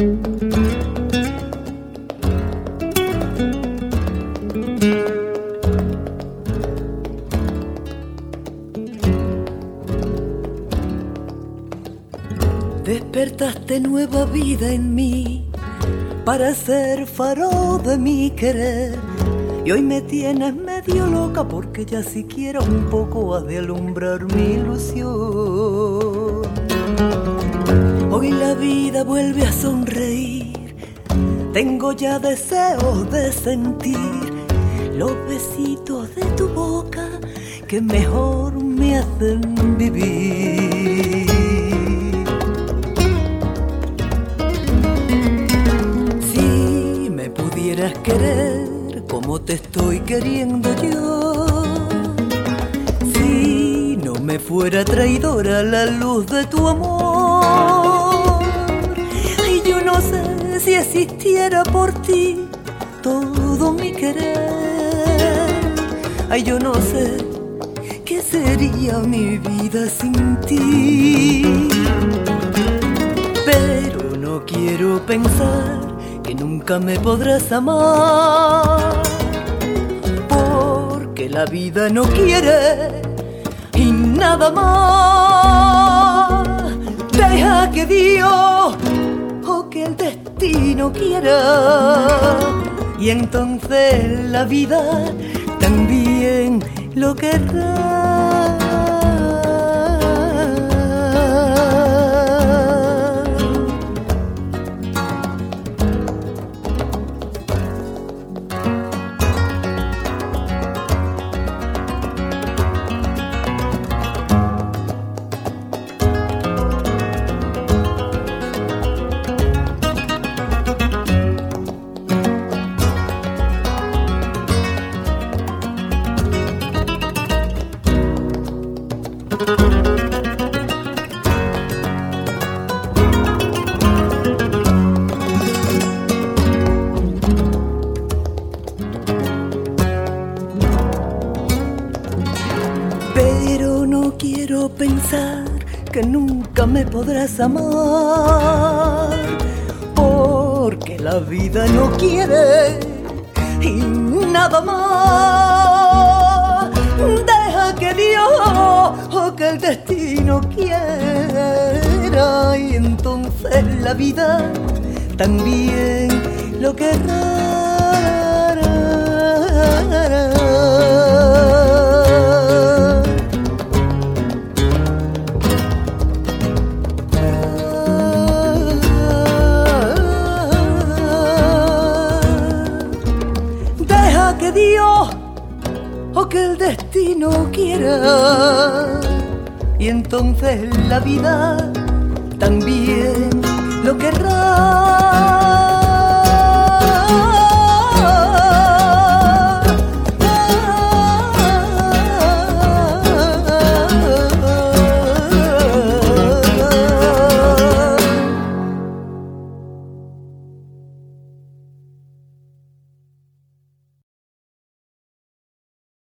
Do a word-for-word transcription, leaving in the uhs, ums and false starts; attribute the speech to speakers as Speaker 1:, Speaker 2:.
Speaker 1: Despertaste nueva vida en mí para ser faro de mi querer. Y hoy me tienes medio loca porque ya siquiera un poco has de alumbrar mi ilusión. Hoy la vida vuelve a sonreír, tengo ya deseos de sentir los besitos de tu boca que mejor me hacen vivir. Si me pudieras querer como te estoy queriendo yo, si no me fuera traidora la luz de tu amor, ay, yo no sé si existiera por ti todo mi querer, ay, yo no sé qué sería mi vida sin ti, pero no quiero pensar que nunca me podrás amar, porque la vida no quiere y nada más. Deja que Dios o que el destino quiera, y entonces la vida también lo querrá. Pero no quiero pensar que nunca me podrás amar, porque la vida no quiere y nada más. Deja que Dios o que el destino quiera, y entonces la vida también lo querrá. Que Dios o que el destino quiera, y entonces la vida también lo querrá.